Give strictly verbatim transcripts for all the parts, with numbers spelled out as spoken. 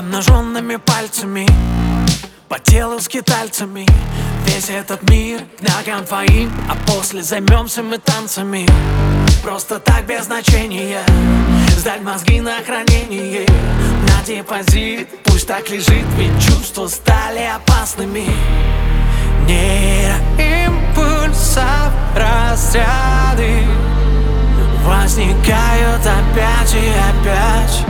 Обнаженными пальцами по телу скитальцами. Весь этот мир к ногам твоим, а после займемся мы танцами. Просто так без значения сдать мозги на хранение, на депозит, пусть так лежит, ведь чувства стали опасными. Нейроимпульсов разряды возникают опять и опять.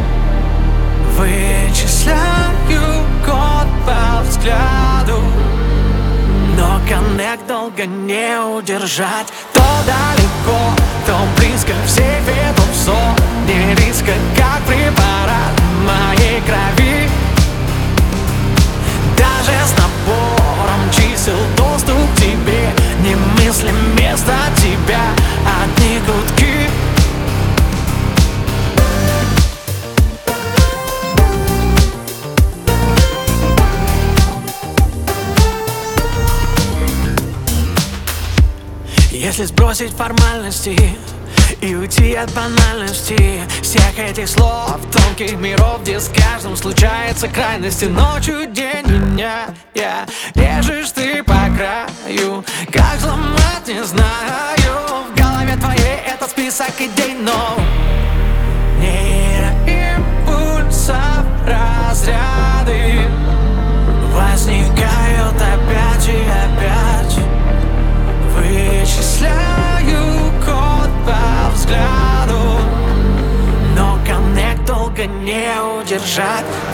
Вычисляю код по взгляду, но коннект долго не удержать. То далеко, то близко, все ведут в зоне риска, как препарат в моей крови. Даже с набором чисел доступ к тебе немыслим, вместо тебя одни гудки. Если сбросить формальности и уйти от банальности всех этих слов, тонких миров, где с каждым случается крайности. Ночью, день меня, я режешь ты по краю. Как взломать, не знаю. В голове твоей этот список идей, но нейроимпульсов разряды возникают опять и опять. Вычисляю код по взгляду, но коннект долго не удержать.